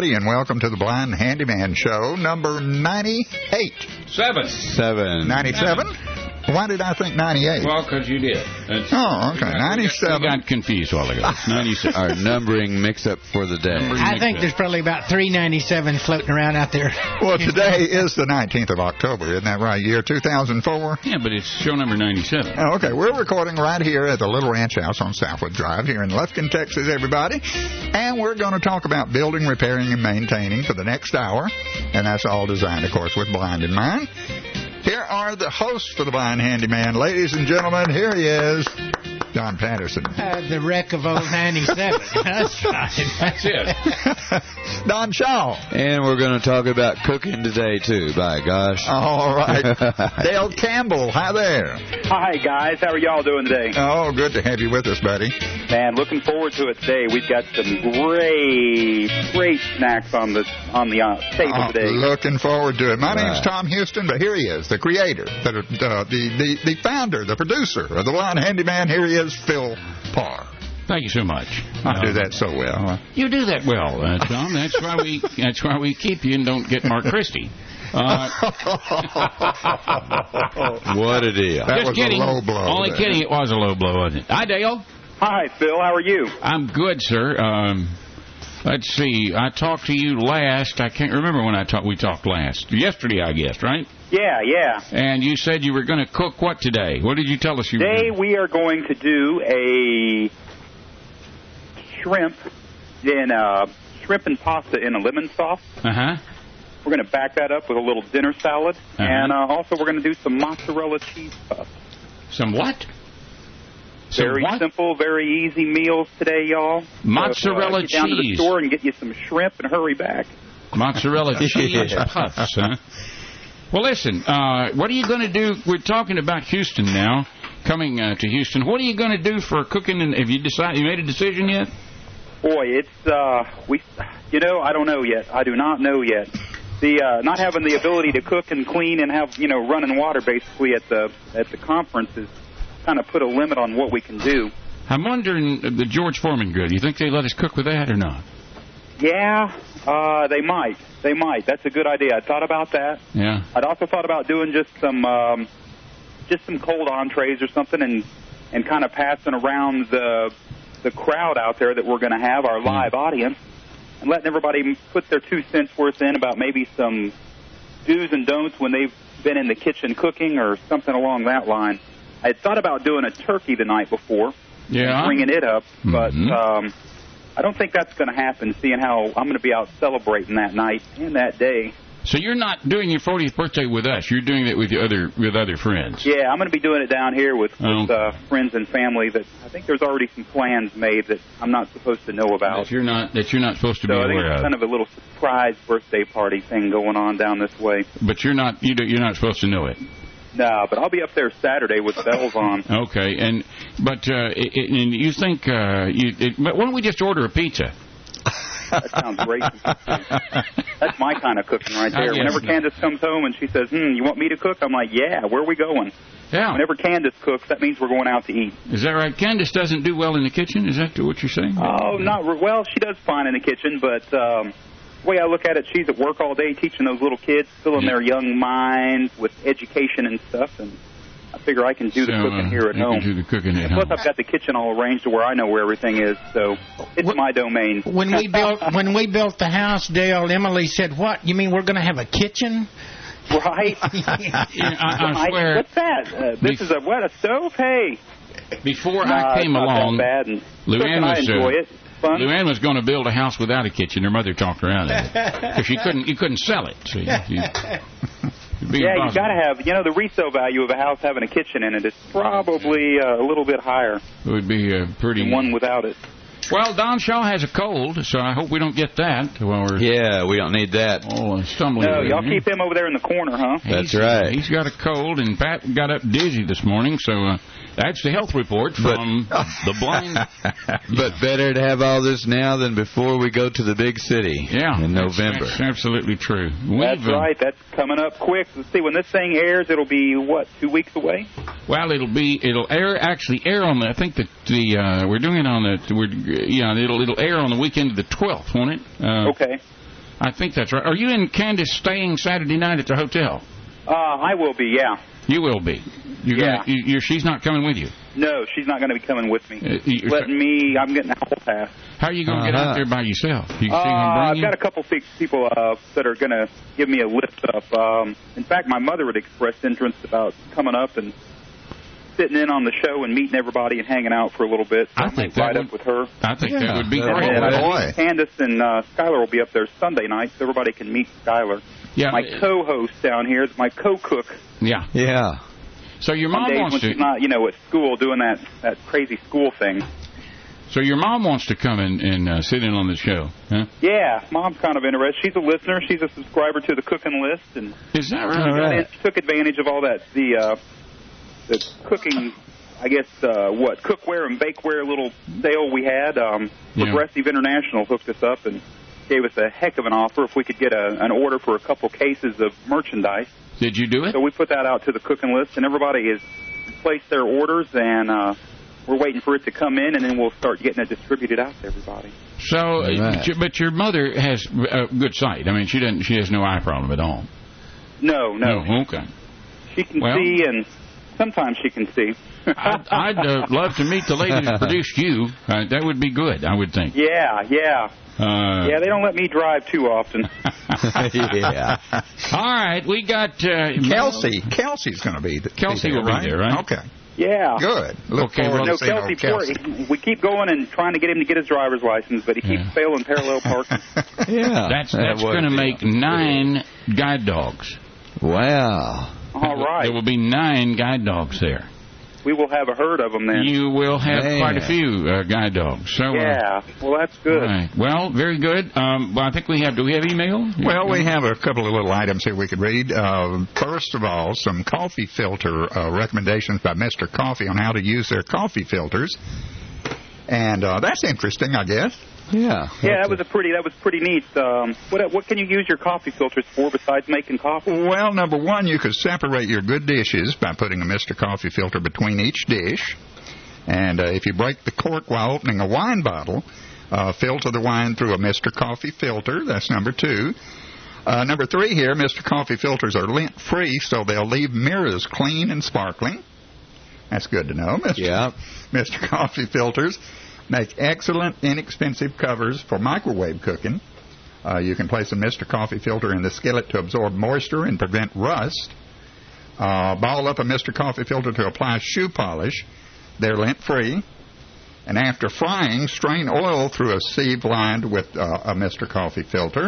everybody, and welcome to the Blind Handyman Show, number 98. 97? Why did I think 98? Well, because you did. Okay, 97. We got confused while ago. It's 97. Our numbering mix-up for the day. I think there's probably about 397 floating around out there. Well, today is the 19th of October, isn't that right? Year 2004? Yeah, but it's show number 97. Oh, okay, we're recording right here at the Little Ranch House on Southwood Drive here in Lufkin, Texas, everybody. And we're going to talk about building, repairing, and maintaining for the next hour. And that's all designed, of course, with blind in mind. Here are the hosts for the Blind Handyman. Ladies and gentlemen, here he is, John Patterson. The wreck of old 97. That's right. That's it. Don Shaw. And we're going to talk about cooking today, too, by gosh. All right. Dale Campbell, hi there. Hi, guys. How are y'all doing today? Oh, good to have you with us, buddy. Man, looking forward to it today. We've got some great snacks on the table today. Looking forward to it. My name's Tom Houston, but here he is, the creator, the founder, the producer of the Blind Handyman. Here he is, Phil Parr. Thank you so much. I do that so well. You do that well, Tom. That's why we keep you and don't get Mark Christie. What a deal. That Just was kidding. a low blow. Only kidding. It was a low blow, wasn't it? Hi, Dale. Hi, Phil. How are you? I'm good, sir. Let's see. I talked to you last. I can't remember when we talked last. Yesterday, I guess, right? Yeah. And you said you were going to cook what today? What did you tell us you were Today doing? we are going to do a shrimp and pasta in a lemon sauce. Uh-huh. We're going to back that up with a little dinner salad. And also we're going to do some mozzarella cheese puffs. Some what? Very simple, very easy meals today, y'all. Mozzarella get down to the cheese. store and get you some shrimp and hurry back. Mozzarella cheese puffs, huh? Well, listen, what are you going to do? We're talking about Houston now, coming to Houston. What are you going to do for cooking? And have you made a decision yet? Boy, it's I don't know yet. I do not know yet. The not having the ability to cook and clean and have running water basically at the conference is kind of put a limit on what we can do. I'm wondering, the George Foreman good. You think they let us cook with that or not? Yeah, they might. They might. That's a good idea. I thought about that. Yeah. I'd also thought about doing just some cold entrees or something and kind of passing around the crowd out there that we're going to have, our live audience, and letting everybody put their 2 cents worth in about maybe some do's and don'ts when they've been in the kitchen cooking or something along that line. I had thought about doing a turkey the night before, and bringing it up, but I don't think that's going to happen, seeing how I'm going to be out celebrating that night and that day. So you're not doing your 40th birthday with us. You're doing it with other friends. Yeah, I'm going to be doing it down here with friends and family. That I think there's already some plans made that I'm not supposed to know about. That you're not supposed to be aware of. So I think it's kind of a little surprise birthday party thing going on down this way. But you're not supposed to know it. No, but I'll be up there Saturday with bells on. Okay, and you think but why don't we just order a pizza? That sounds great. That's my kind of cooking right there. Whenever Candace comes home and she says, you want me to cook? I'm like, yeah, where are we going? Yeah. Whenever Candace cooks, that means we're going out to eat. Is that right? Candace doesn't do well in the kitchen? Is that what you're saying? Oh, well, she does fine in the kitchen, but the way I look at it, she's at work all day teaching those little kids, filling their young minds with education and stuff, and I figure I can do the cooking here at home. Can do the cooking at home. Plus, I've got the kitchen all arranged to where I know where everything is, so it's my domain. When we built the house, Dale, Emily said, "What? You mean we're going to have a kitchen?" Right. I swear. What's that? This is a stove? Hey. Before I came along, Luann was going to build a house without a kitchen. Her mother talked her out of it because you couldn't sell it. So you got to have, the resale value of a house having a kitchen in it is probably a little bit higher. It would be pretty than one without it. Well, Don Shaw has a cold, so I hope we don't get that. Yeah, we don't need that. Oh, stumbling. No, y'all keep him over there in the corner, huh? That's right. He's got a cold, and Pat got up dizzy this morning, so that's the health report from the blind. But better to have all this now than before we go to the big city in November. That's absolutely true. That's right. That's coming up quick. Let's see, when this thing airs, it'll be, 2 weeks away? Well, it'll air on the, I think that we're doing it on it'll air on the weekend of the 12th, won't it? Okay. I think that's right. Are you and Candace staying Saturday night at the hotel? I will be, yeah. You will be. She's not coming with you? No, she's not going to be coming with me. I'm getting a hall pass. How are you going to get out there by yourself? I've got a couple people that are going to give me a lift up. In fact, my mother had expressed interest about coming up and sitting in on the show and meeting everybody and hanging out for a little bit. So I think that up with her. I think that would be great. And Candace and Skylar will be up there Sunday night, so everybody can meet Skylar. Yeah. My co-host down here is my co-cook. Yeah. Yeah. So your mom wants to... she's not, at school doing that crazy school thing. So your mom wants to come and sit in on the show, huh? Yeah, Mom's kind of interested. She's a listener. She's a subscriber to the cooking list. And is that right? She took advantage of all that, the cooking, I guess, cookware and bakeware little sale we had. Progressive International hooked us up and gave us a heck of an offer if we could get an order for a couple cases of merchandise. Did you do it? So we put that out to the cooking list, and everybody has placed their orders, and we're waiting for it to come in, and then we'll start getting it distributed out to everybody. So, but your mother has a good sight. I mean, she has no eye problem at all. No. Okay. She can see, and sometimes she can see. I'd love to meet the lady that produced you. That would be good, I would think. Yeah. They don't let me drive too often. Yeah. All right, we got Kelsey. Kelsey's going to be there. Kelsey will be there, right? Okay. Yeah. Good. Look forward to seeing Kelsey. We keep going and trying to get him to get his driver's license, but he keeps failing parallel parking. Yeah. That's going to make 9 guide dogs. Wow. All right. There will be 9 guide dogs there. We will have a herd of them then. You will have quite a few guide dogs. So, well, that's good. Right. Well, very good. Well, I think do we have email? Well, we have a couple of little items here we could read. First of all, some coffee filter recommendations by Mr. Coffee on how to use their coffee filters. And that's interesting, I guess. Yeah. Yeah, that was pretty neat. What can you use your coffee filters for besides making coffee? Well, number one, you could separate your good dishes by putting a Mr. Coffee filter between each dish. And if you break the cork while opening a wine bottle, filter the wine through a Mr. Coffee filter. That's number 2. Number 3 here, Mr. Coffee filters are lint-free, so they'll leave mirrors clean and sparkling. That's good to know. Mr. Coffee filters make excellent, inexpensive covers for microwave cooking. You can place a Mr. Coffee filter in the skillet to absorb moisture and prevent rust. Ball up a Mr. Coffee filter to apply shoe polish. They're lint-free. And after frying, strain oil through a sieve lined with a Mr. Coffee filter.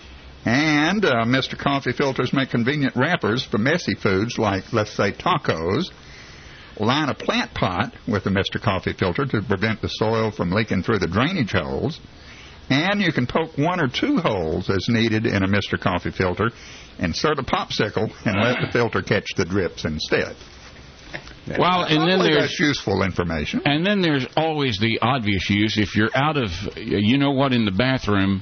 And Mr. Coffee filters make convenient wrappers for messy foods like, let's say, tacos. Line a plant pot with a Mr. Coffee filter to prevent the soil from leaking through the drainage holes. And you can poke 1 or 2 holes as needed in a Mr. Coffee filter. Insert a popsicle and let the filter catch the drips instead. Well, and then that's useful information. And then there's always the obvious use. If you're out of, in the bathroom.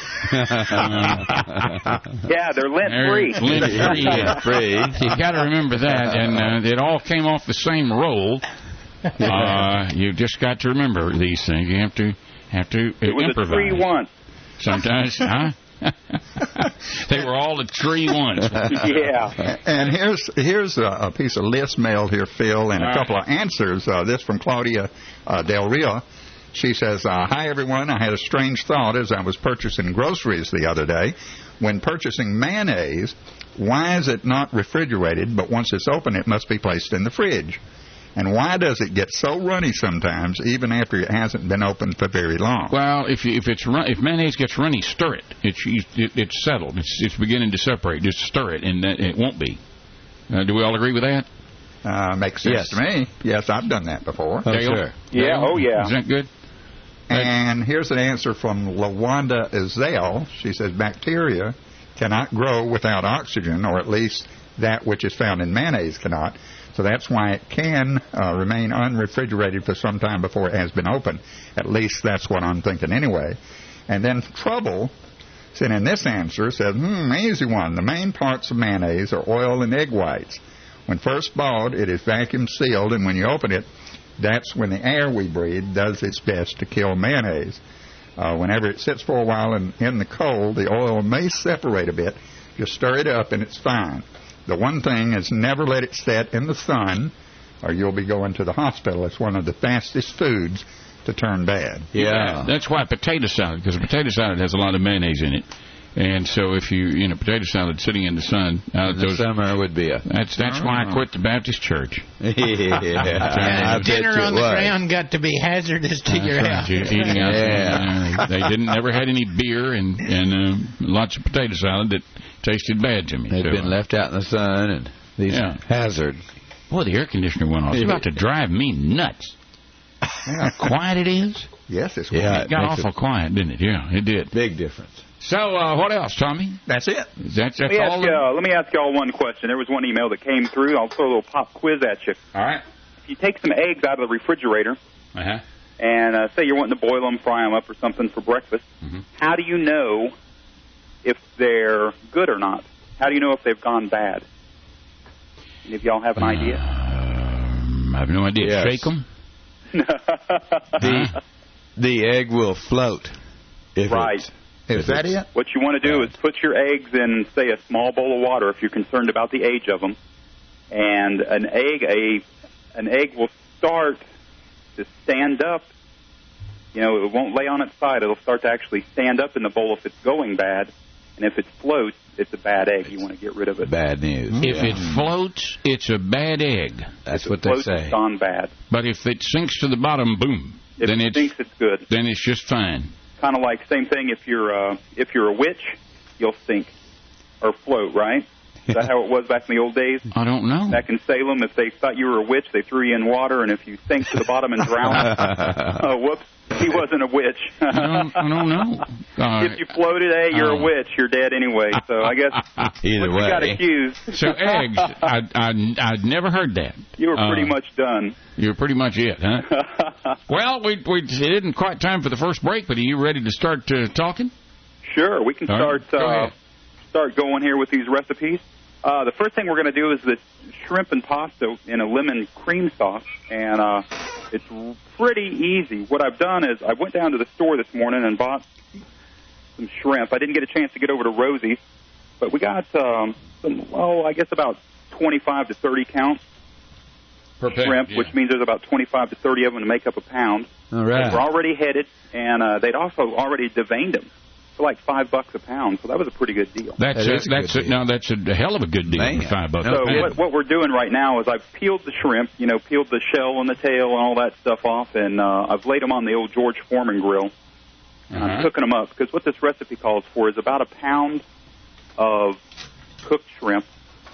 Yeah, they're lint-free. Lint-free. You got to remember that. And it all came off the same roll. You just got to remember these things. You have to it was improvise. A 3-1. Sometimes, huh? They were all a tree once. Yeah. And here's a piece of list mail here, Phil, and a couple of answers. This from Claudia Del Rio. She says, hi, everyone. I had a strange thought as I was purchasing groceries the other day. When purchasing mayonnaise, why is it not refrigerated, but once it's open, it must be placed in the fridge? And why does it get so runny sometimes, even after it hasn't been opened for very long? Well, if mayonnaise gets runny, stir it. It's settled. It's beginning to separate. Just stir it, and it won't be. Do we all agree with that? Makes sense to me. Yes, I've done that before. Oh, sure. Yeah. Oh, yeah. Is that good? And here's an answer from LaWanda Ezell. She says bacteria cannot grow without oxygen, or at least that which is found in mayonnaise cannot. So that's why it can remain unrefrigerated for some time before it has been opened. At least that's what I'm thinking anyway. And then Trouble, sent in this answer, said, easy one. The main parts of mayonnaise are oil and egg whites. When first bought, it is vacuum sealed, and when you open it, that's when the air we breathe does its best to kill mayonnaise. Whenever it sits for a while in the cold, the oil may separate a bit. Just stir it up, and it's fine. The one thing is never let it set in the sun, or you'll be going to the hospital. It's one of the fastest foods to turn bad. Yeah. That's why potato salad, because potato salad has a lot of mayonnaise in it. And so if you, potato salad sitting in the sun, the summer would be that's why I quit the Baptist church. Yeah, dinner on the ground got to be hazardous to your health. Eating out. They never had any beer and lots of potato salad that tasted bad to me. They've been left out in the sun and these hazards. Boy, the air conditioner went off. It's about to drive me nuts. How quiet it is. Yes, it's quiet. Yeah, it got awful quiet, didn't it? Yeah, it did. Big difference. So, what else, Tommy? That's it. That's all? Let me ask y'all one question. There was one email that came through. I'll throw a little pop quiz at you. All right. If you take some eggs out of the refrigerator and say you're wanting to boil them, fry them up or something for breakfast, how do you know if they're good or not? How do you know if they've gone bad? Any of y'all have an idea? I have no idea. Yes. Shake them? The egg will float. Right. Is that it? What you want to do is put your eggs in, say, a small bowl of water if you're concerned about the age of them. And an egg will start to stand up. It won't lay on its side. It'll start to actually stand up in the bowl if it's going bad. And if it floats, it's a bad egg. You want to get rid of it. Bad news. If it floats, it's a bad egg. That's what they say. It's gone bad. But if it sinks to the bottom, boom. If then it sinks, it's good. Then it's just fine. Kind of like same thing. If you're a witch, you'll sink or float, right? Is that how it was back in the old days? I don't know. Back in Salem, if they thought you were a witch, they threw you in water, and if you sank to the bottom and drowned, whoops, he wasn't a witch. I don't know. If you floated, you're a witch. You're dead anyway. So I guess either way, you got accused. So eggs, I'd never heard that. You were pretty much done. You're pretty much it, huh? Well, it isn't quite time for the first break, but are you ready to start talking? Sure, we can start going here with these recipes. The first thing we're going to do is the shrimp and pasta in a lemon cream sauce, and it's pretty easy. What I've done is I went down to the store this morning and bought some shrimp. I didn't get a chance to get over to Rosie's, but we got I guess about 25 to 30 count shrimp, which means there's about 25 to 30 of them to make up a pound. All right. They were already headed, and they'd also already deveined them for like $5 a pound, so that was a pretty good deal. That's a hell of a good deal for $5. So what we're doing right now is I've peeled the shrimp, peeled the shell and the tail and all that stuff off, and I've laid them on the old George Foreman grill. And I'm cooking them up, because what this recipe calls for is about a pound of cooked shrimp,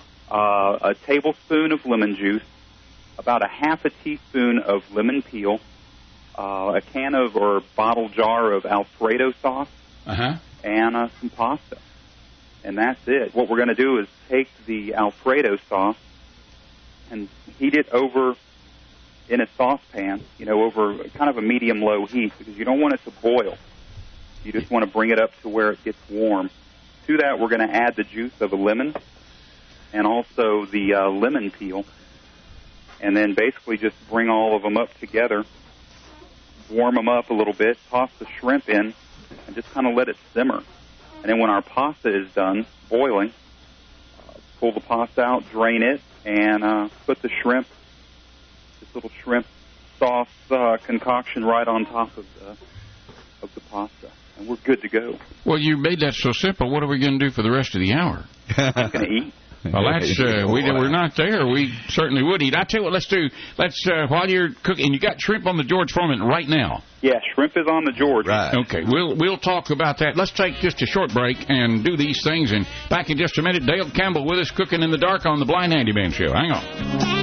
a tablespoon of lemon juice, about a half a teaspoon of lemon peel, a can of or bottle jar of Alfredo sauce, and some pasta. And that's it. What we're going to do is take the Alfredo sauce and heat it over in a saucepan, over kind of a medium-low heat, because you don't want it to boil. You just want to bring it up to where it gets warm. To that, we're going to add the juice of a lemon and also the lemon peel, and then basically just bring all of them up together, warm them up a little bit, toss the shrimp in, and just kind of let it simmer. And then when our pasta is done boiling, pull the pasta out, drain it, and put the shrimp, this little shrimp sauce concoction right on top of the pasta. And we're good to go. Well, you made that so simple. What are we going to do for the rest of the hour? I'm going to eat. Well, that's we're not there. We certainly would eat. I tell you what, let's while you're cooking, you got shrimp on the George Foreman right now. Yeah, shrimp is on the George. Right. Okay, we'll talk about that. Let's take just a short break and do these things, and back in just a minute, Dale Campbell with us, Cooking in the Dark on the Blind Handyman Show. Hang on.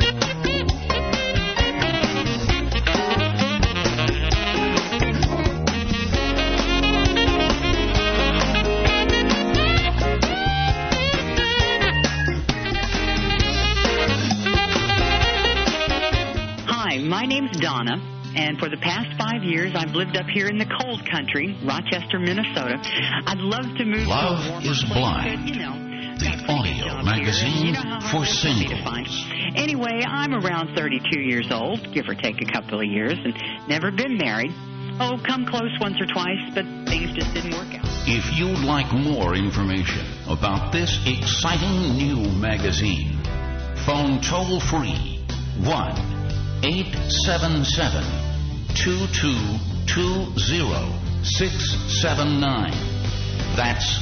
My name's Donna, and for the past 5 years, I've lived up here in the cold country, Rochester, Minnesota. I'd love to move to a warmer is Blind, place, the audio magazine for singles. Anyway, I'm around 32 years old, give or take a couple of years, and never been married. come close once or twice, but things just didn't work out. If you'd like more information about this exciting new magazine, phone toll-free 1-877-2220-679. That's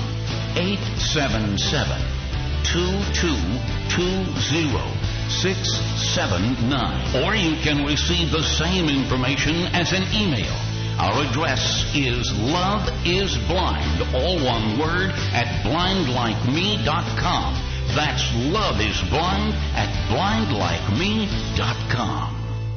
1-877-2220-679. Or you can receive the same information as an email. Our address is loveisblind, all one word, at blindlikeme.com. That's loveisblind at blindlikeme.com.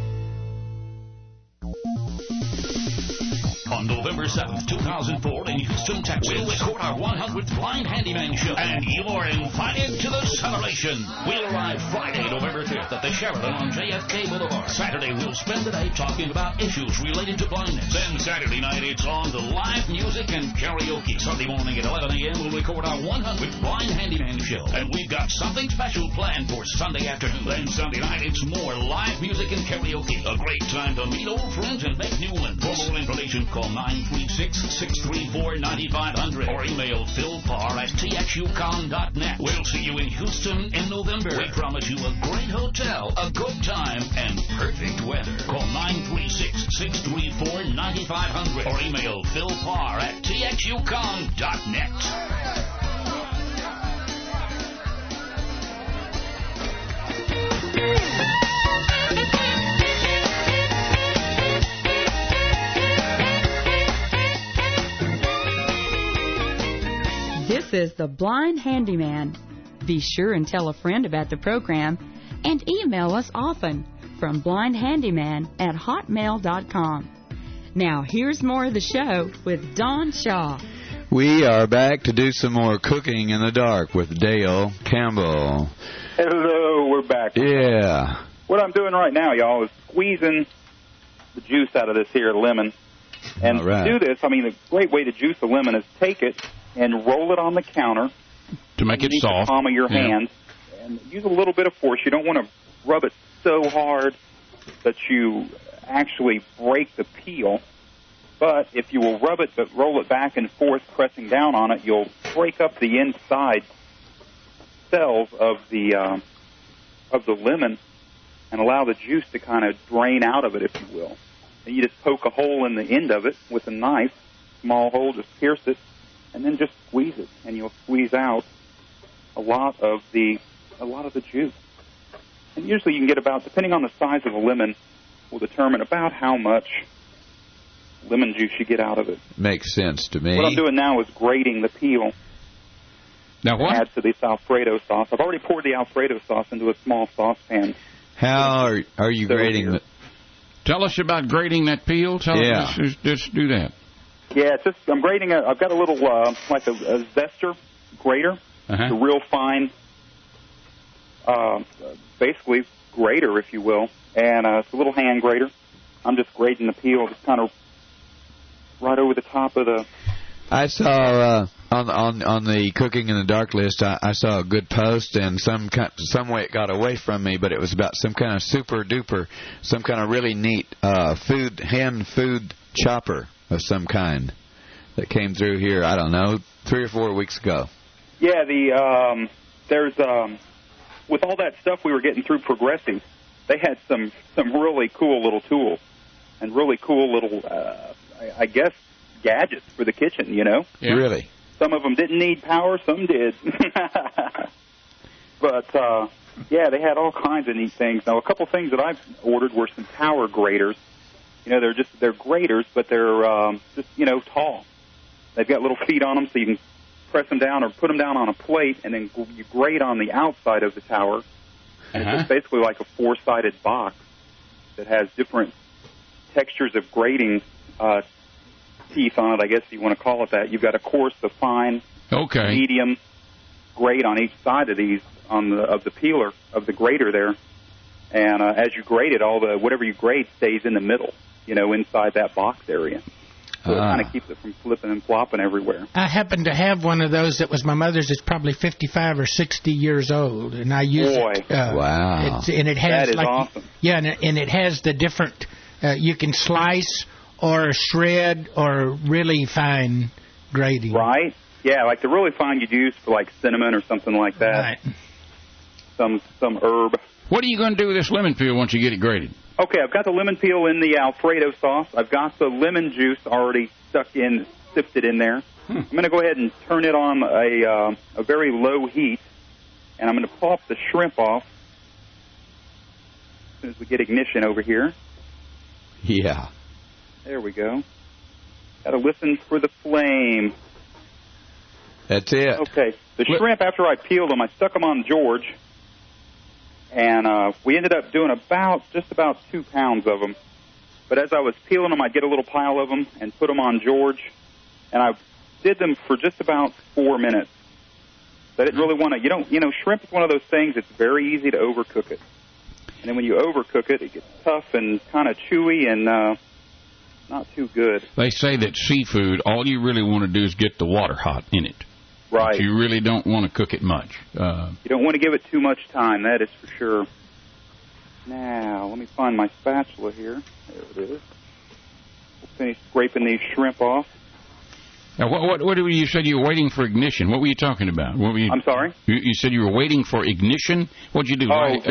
On November 7th, 2004, in Houston, Texas, we'll record our 100th Blind Handyman Show, and you're invited to the celebration. We'll arrive Friday, November 5th, at the Sheraton on JFK Boulevard. Saturday, we'll spend the day talking about issues related to blindness. Then Saturday night, it's on to live music and karaoke. Sunday morning at 11 a.m., we'll record our 100th Blind Handyman Show, and we've got something special planned for Sunday afternoon. Then Sunday night, it's more live music and karaoke. A great time to meet old friends and make new ones. For more information, call 936-634-9500 or email philparr@txucon.net. We'll see you in Houston in November. We promise you a great hotel, a good time, and perfect weather. Call 936-634-9500 or email philparr@txucon.net. This is The Blind Handyman. Be sure and tell a friend about the program and email us often from blindhandyman@hotmail.com. Now, here's more of the show with Don Shaw. We are back to do some more cooking in the dark with Dale Campbell. Hello, we're back. Yeah. What I'm doing right now, y'all, is squeezing the juice out of this here lemon. And to do this, I mean, a great way to juice a lemon is take it and roll it on the counter to make it soft. The palm of your hand, and use a little bit of force. You don't want to rub it so hard that you actually break the peel. But if you will rub it but roll it back and forth, pressing down on it, you'll break up the inside cells of the lemon and allow the juice to kind of drain out of it, if you will. And you just poke a hole in the end of it with a knife, small hole, just pierce it, and then just squeeze it, and you'll squeeze out a lot of the juice. And usually you can get about, depending on the size of a lemon, will determine about how much lemon juice you get out of it. Makes sense to me. What I'm doing now is grating the peel. Now what? Add to this Alfredo sauce. I've already poured the Alfredo sauce into a small saucepan. How are you grating it? Tell us about grating that peel. Tell us, just do that. Yeah, it's just I'm grating. I've got a little like a zester grater, a real fine, basically grater, if you will, and it's a little hand grater. I'm just grating the peel, just kind of right over the top of the. I saw on the Cooking in the Dark list, I saw a good post, and some way it got away from me, but it was about some kind of super duper, some kind of really neat hand food chopper of some kind that came through here, I don't know, 3 or 4 weeks ago. Yeah, there's with all that stuff we were getting through Progressive, they had some really cool little tools and really cool little, I guess, gadgets for the kitchen, you know? Yeah. Really? Some of them didn't need power, some did. But, yeah, they had all kinds of neat things. Now, a couple things that I've ordered were some power graters. You know, they're graters, but they're just, you know, tall. They've got little feet on them, so you can press them down or put them down on a plate, and then you grate on the outside of the tower. And it's just basically like a 4-sided box that has different textures of grating teeth on it, I guess you want to call it that. You've got a coarse, a fine, medium grate on each side of these of the peeler of the grater there. And as you grate it, whatever you grate stays in the middle, you know, inside that box area. So it kind of keeps it from flipping and flopping everywhere. I happen to have one of those that was my mother's. It's probably 55 or 60 years old, and I use it. Wow! And it has that is awesome. Yeah, and it has the different. You can slice or shred or really fine grating. Right? Yeah, like the really fine you'd use for like cinnamon or something like that. Right. Some herb. What are you going to do with this lemon peel once you get it grated? Okay, I've got the lemon peel in the Alfredo sauce. I've got the lemon juice already sifted in there. I'm going to go ahead and turn it on a very low heat, and I'm going to pop the shrimp off as soon as we get ignition over here. Yeah. There we go. Got to listen for the flame. That's it. Okay, the shrimp, after I peeled them, I stuck them on George, and we ended up doing just about 2 pounds of them. But as I was peeling them, I'd get a little pile of them and put them on George, and I did them for just about 4 minutes. I didn't really want to, shrimp is one of those things, it's very easy to overcook it. And then when you overcook it, it gets tough and kind of chewy and not too good. They say that seafood, all you really want to do is get the water hot in it. Right. You really don't want to cook it much. You don't want to give it too much time, that is for sure. Now, let me find my spatula here. There it is. We'll finish scraping these shrimp off. Now, what you said you were waiting for ignition? What were you talking about? I'm sorry? You said you were waiting for ignition? What'd you do?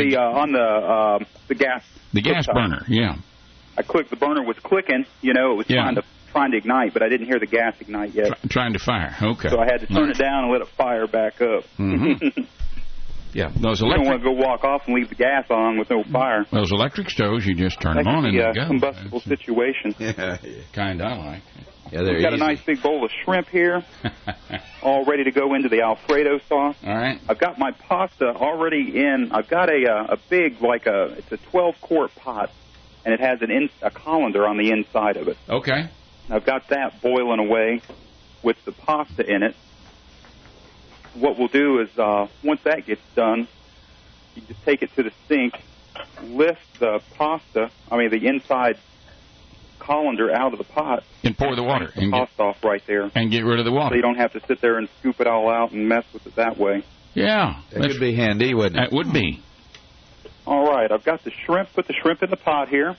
On the gas. The gas burner, yeah. I clicked, the burner was clicking, it was trying to ignite, but I didn't hear the gas ignite yet. Trying to fire, okay. So I had to turn it down and let it fire back up. Mm-hmm. Yeah, those you don't want to go walk off and leave the gas on with no fire. Those electric stoves, you just turn them on and they go. Combustible situation. Yeah. Kind of like. Yeah, we've got a nice big bowl of shrimp here, all ready to go into the Alfredo sauce. All right. I've got my pasta already in. I've got a big, it's a 12-quart pot, and it has a colander on the inside of it. Okay. I've got that boiling away with the pasta in it. What we'll do is, once that gets done, you just take it to the sink, lift the the inside colander out of the pot. And pour the water. And pasta off right there. And get rid of the water. So you don't have to sit there and scoop it all out and mess with it that way. Yeah. That could be handy, wouldn't it? That would be. All right, I've got the shrimp, put the shrimp in the pot here.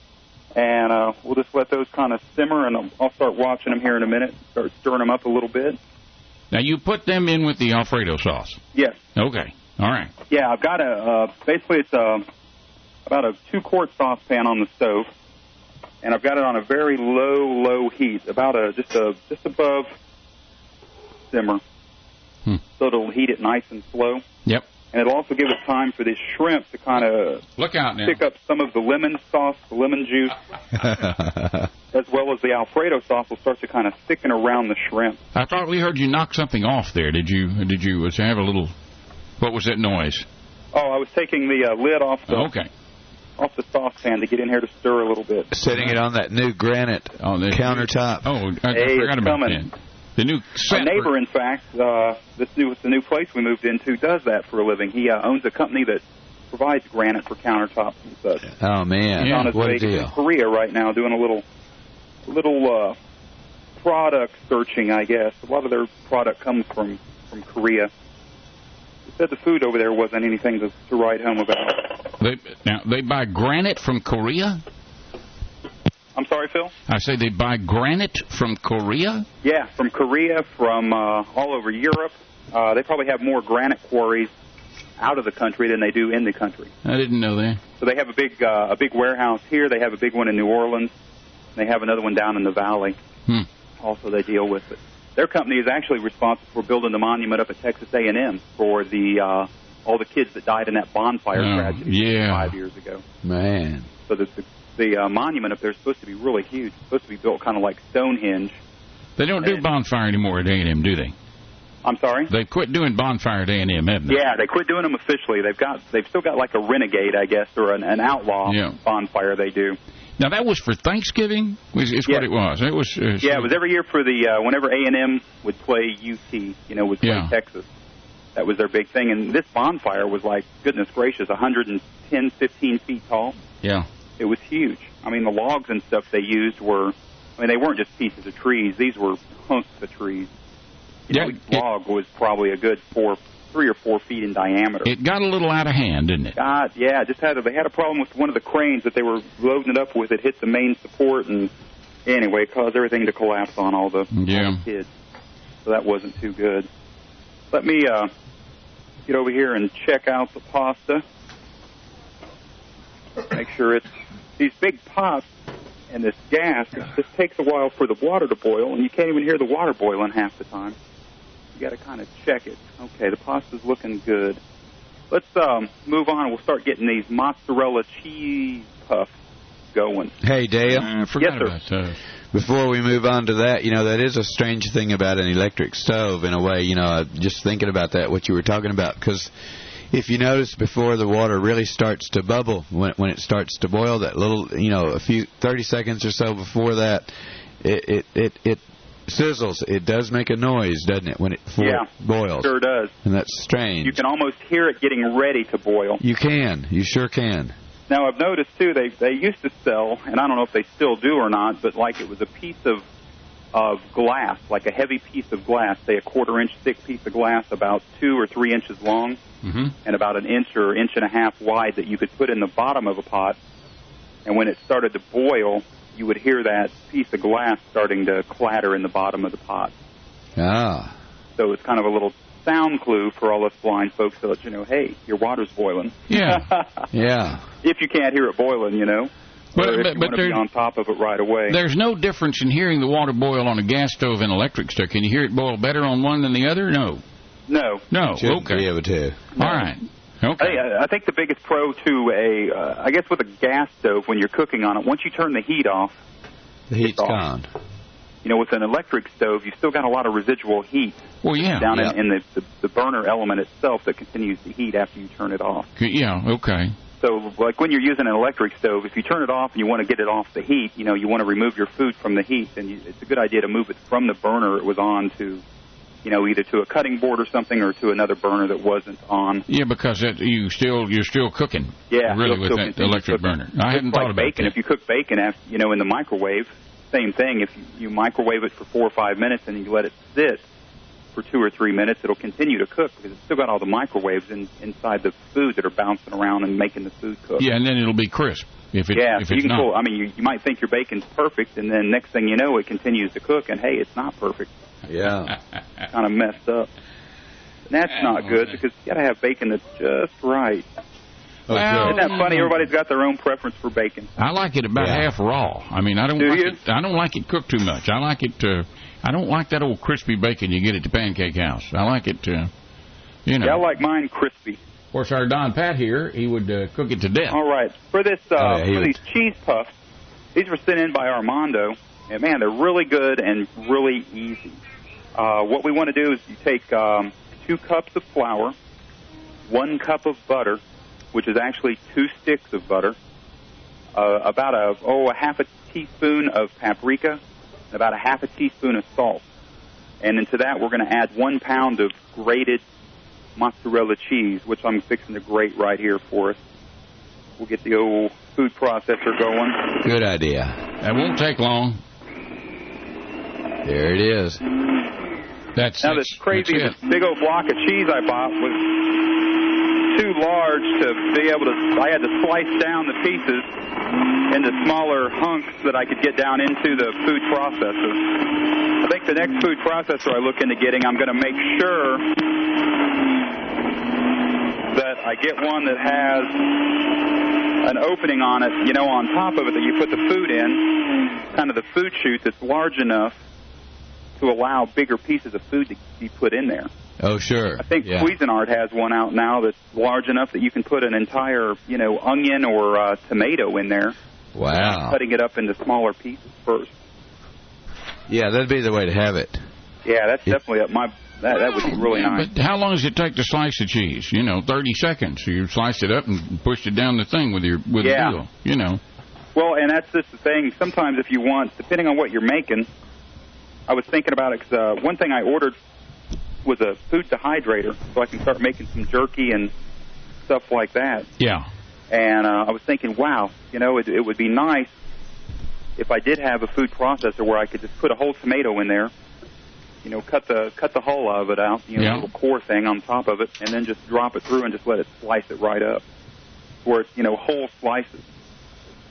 And we'll just let those kind of simmer, and I'll start watching them here in a minute, start stirring them up a little bit. Now, you put them in with the Alfredo sauce? Yes. Okay. All right. Yeah, I've got basically it's about a 2-quart saucepan on the stove, and I've got it on a very low heat, about just above simmer. So it'll heat it nice and slow. Yep. And it'll also give it time for this shrimp to kind of pick up some of the lemon sauce, the lemon juice, as well as the Alfredo sauce will start to kind of thicken around the shrimp. I thought we heard you knock something off there. Did you have a little? What was that noise? Oh, I was taking the lid off the saucepan to get in here to stir a little bit. Setting it on that new granite countertop. Oh, I forgot about that. The new Our neighbor, in fact, the new place we moved into does that for a living. He owns a company that provides granite for countertops and such. Oh man, He's on his way to Korea right now, doing a little product searching, I guess. A lot of their product comes from Korea. He said the food over there wasn't anything to write home about. They buy granite from Korea? I'm sorry, Phil? I say they buy granite from Korea? Yeah, from Korea, from all over Europe. They probably have more granite quarries out of the country than they do in the country. I didn't know that. So they have a big warehouse here. They have a big one in New Orleans. They have another one down in the valley. Also, they deal with it. Their company is actually responsible for building the monument up at Texas A&M for all the kids that died in that bonfire tragedy 5 years ago. Man. So the monument up there is supposed to be really huge. It's supposed to be built kind of like Stonehenge. They don't do bonfire anymore at A&M, do they? I'm sorry? They quit doing bonfire at A&M, haven't they? Yeah, they quit doing them officially. They've still got like a renegade, I guess, or an outlaw bonfire they do. Now, that was for Thanksgiving? Is what it was. It was. It was every year for whenever A&M would play UT, would play Texas. That was their big thing. And this bonfire was like, goodness gracious, 110, 15 feet tall. Yeah. It was huge. I mean, the logs and stuff they used they weren't just pieces of trees. These were hunks of trees. Each log was probably a good 3 or 4 feet in diameter. It got a little out of hand, didn't it? They had a problem with one of the cranes that they were loading it up with. It hit the main support, and anyway, it caused everything to collapse on all the kids. So that wasn't too good. Let me get over here and check out the pasta. Make sure it's these big pots and this gas. It just takes a while for the water to boil, and you can't even hear the water boiling half the time. You got to kind of check it. Okay, the pasta's looking good. Let's move on. We'll start getting these mozzarella cheese puffs going. Hey, Dale. I forgot about those. Before we move on to that, that is a strange thing about an electric stove in a way. Just thinking about that, what you were talking about, because if you notice before the water really starts to bubble, when it starts to boil, that little, a few 30 seconds or so before that, it sizzles. It does make a noise, doesn't it, when it boils? Sure does. And that's strange. You can almost hear it getting ready to boil. You can. You sure can. Now, I've noticed, too, they used to sell, and I don't know if they still do or not, but like it was a piece of glass, like a heavy piece of glass, say a quarter-inch thick piece of glass, about 2 or 3 inches long, and about an inch or inch and a half wide, that you could put in the bottom of a pot. And when it started to boil, you would hear that piece of glass starting to clatter in the bottom of the pot. Ah. So it's kind of a little sound clue for all us blind folks to let you know, hey, your water's boiling. Yeah. Yeah. If you can't hear it boiling, But if you want to be on top of it right away. There's no difference in hearing the water boil on a gas stove and electric stove. Can you hear it boil better on one than the other? No. No. Shouldn't be able to. All right. Okay. I think the biggest pro to I guess with a gas stove, when you're cooking on it, once you turn the heat off, the heat's gone. With an electric stove, you still got a lot of residual heat down in the burner element itself that continues to heat after you turn it off. Yeah, okay. So, like when you're using an electric stove, if you turn it off and you want to get it off the heat, you want to remove your food from the heat, then it's a good idea to move it from the burner it was on to, either to a cutting board or something, or to another burner that wasn't on. Yeah, because you're still cooking. Yeah, really with that electric burner. I hadn't thought about bacon. that. If you cook bacon, in the microwave, same thing. If you microwave it for 4 or 5 minutes and you let it sit for 2 or 3 minutes, it'll continue to cook because it's still got all the microwaves inside the food that are bouncing around and making the food cook. Yeah, and then it'll be crisp. If it's you can not. you might think your bacon's perfect, and then next thing you know, it continues to cook, and hey, it's not perfect. Yeah. Kind of messed up. And that's not good because you got to have bacon that's just right. Well, isn't that funny? Everybody's got their own preference for bacon. I like it about half raw. I mean, I don't like it cooked too much. I like it. I don't like that old crispy bacon you get at the Pancake House. I like it. Yeah, I like mine crispy. Of course, our Don Pat here, he would cook it to death. All right, for this for these cheese puffs, these were sent in by Armando, and man, they're really good and really easy. What we want to do is you take 2 cups of flour, 1 cup of butter, which is actually 2 sticks of butter, about a half a teaspoon of paprika, and about a half a teaspoon of salt. And into that, we're going to add 1 pound of grated mozzarella cheese, which I'm fixing to grate right here for us. We'll get the old food processor going. Good idea. That won't take long. There it is. That's this crazy, this big old block of cheese I bought was too large to be able to. I had to slice down the pieces into smaller hunks that I could get down into the food processor. I think the next food processor I look into getting, I'm going to make sure that I get one that has an opening on it, on top of it that you put the food in, kind of the food chute that's large enough to allow bigger pieces of food to be put in there. Oh, sure. I think Cuisinart has one out now that's large enough that you can put an entire, onion or tomato in there. Wow. Cutting it up into smaller pieces first. Yeah, that'd be the way to have it. Yeah, that's definitely up my... That would be really nice. But how long does it take to slice the cheese? 30 seconds. So you sliced it up and pushed it down the thing with the wheel, Well, and that's just the thing. Sometimes if you want, depending on what you're making, I was thinking about it because one thing I ordered was a food dehydrator so I can start making some jerky and stuff like that. Yeah. And I was thinking, wow, it would be nice if I did have a food processor where I could just put a whole tomato in there, cut the hull of it out, the little core thing on top of it, and then just drop it through and just let it slice it right up, where it's, whole slices.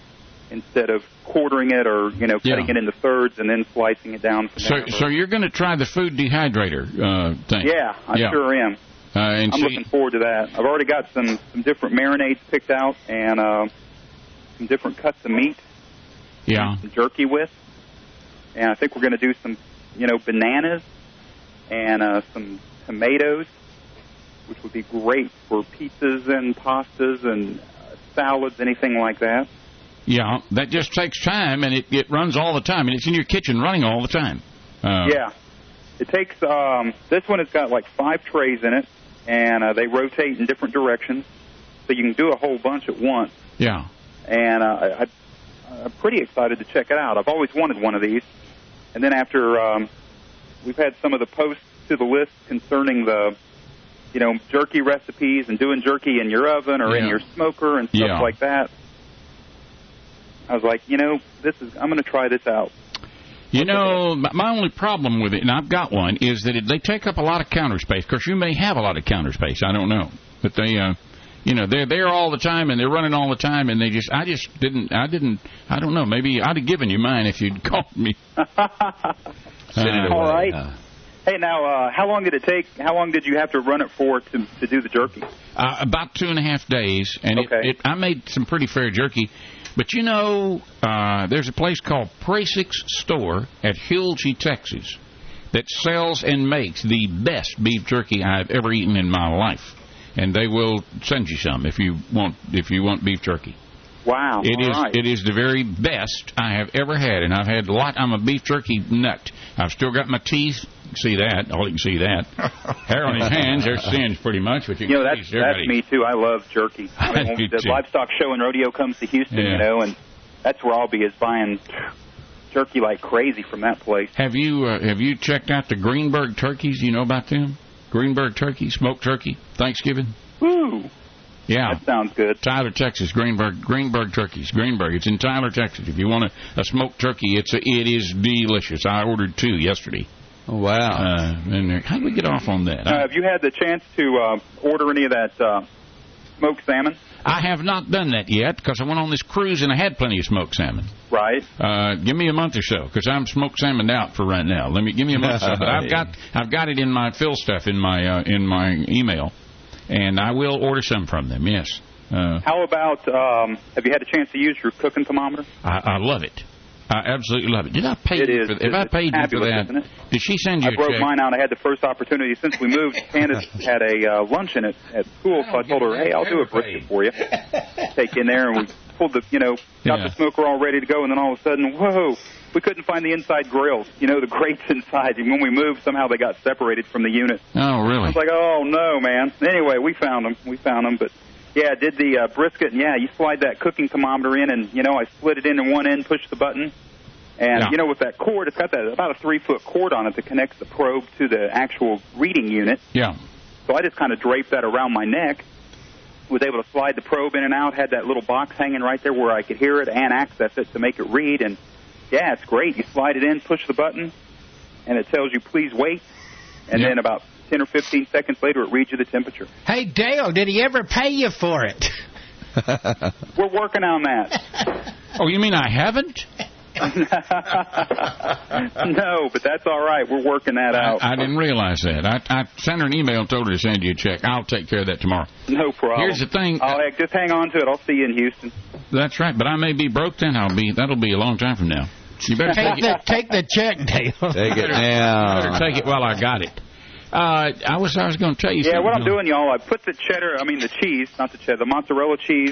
instead of quartering it or, cutting it into thirds and then slicing it down from there. So you're going to try the food dehydrator thing? Yeah, I sure am. I'm looking forward to that. I've already got some different marinades picked out and some different cuts of meat. Yeah. Some jerky with. And I think we're going to do some, bananas and some tomatoes, which would be great for pizzas and pastas and salads, anything like that. Yeah, that just takes time, and it runs all the time, and it's in your kitchen running all the time. Yeah. It takes, this one has got like 5 trays in it, and they rotate in different directions, so you can do a whole bunch at once. Yeah. And I'm pretty excited to check it out. I've always wanted one of these. And then after we've had some of the posts to the list concerning the, jerky recipes and doing jerky in your oven or in your smoker and stuff like that, I was like, I'm going to try this out. My only problem with it, and I've got one, is that they take up a lot of counter space. Of course, you may have a lot of counter space. I don't know. But they, they're there all the time, and they're running all the time, and I don't know. Maybe I'd have given you mine if you'd called me. All right. Hey, now, how long did it take? How long did you have to run it for to do the jerky? About 2.5 days, and I made some pretty fair jerky. But there's a place called Prasix Store at Hilgy, Texas, that sells and makes the best beef jerky I've ever eaten in my life, and they will send you some if you want beef jerky. Wow! It is the very best I have ever had, and I've had a lot. I'm a beef jerky nut. I've still got my teeth. See that? All you can see that. Hair on his hands. There's sins pretty much. But that's me too. I love jerky. When the livestock show and rodeo comes to Houston, and that's where I'll be, is buying jerky like crazy from that place. Have you checked out the Greenberg turkeys? You know about them? Greenberg turkey, smoked turkey, Thanksgiving. Woo! Yeah, that sounds good. Tyler, Texas, Greenberg turkeys. Greenberg. It's in Tyler, Texas. If you want a smoked turkey, it is delicious. I ordered 2 yesterday. Oh, wow. And how did we get off on that? Have you had the chance to order any of that smoked salmon? I have not done that yet because I went on this cruise and I had plenty of smoked salmon. Right. Give me a month or so because I'm smoked salmon out for right now. Give me a month or so. But I've got it in my fill stuff in my email, and I will order some from them. Yes. How about have you had a chance to use your cooking thermometer? I love it. I absolutely love it. Did I pay you for that? If I paid you for that, did she send you a check? I broke mine out. I had the first opportunity. Since we moved, Candace had a luncheon at school, so I told her, hey, I'll do a brisket for you. Take in there, and we pulled got the smoker all ready to go, and then all of a sudden, whoa, we couldn't find the inside grills, the grates inside. And when we moved, somehow they got separated from the unit. Oh, really? I was like, oh, no, man. Anyway, we found them, but... Yeah, I did the brisket, and you slide that cooking thermometer in, and, I split it into one end, push the button, and, with that cord, it's got about a 3-foot cord on it that connects the probe to the actual reading unit. Yeah. So I just kind of draped that around my neck, was able to slide the probe in and out, had that little box hanging right there where I could hear it and access it to make it read, and, it's great. You slide it in, push the button, and it tells you, please wait, and then about 10 or 15 seconds later, it reads you the temperature. Hey, Dale, did he ever pay you for it? We're working on that. Oh, you mean I haven't? No, but that's all right. We're working that out. I didn't realize that. I sent her an email and told her to send you a check. I'll take care of that tomorrow. No problem. Here's the thing. Just hang on to it. I'll see you in Houston. That's right, but I may be broke then. That'll be a long time from now. You better take the check, Dale. Take it now. Better take it while I got it. I was going to tell you something. Yeah, what I'm doing, y'all, I put the cheese, not the cheddar, the mozzarella cheese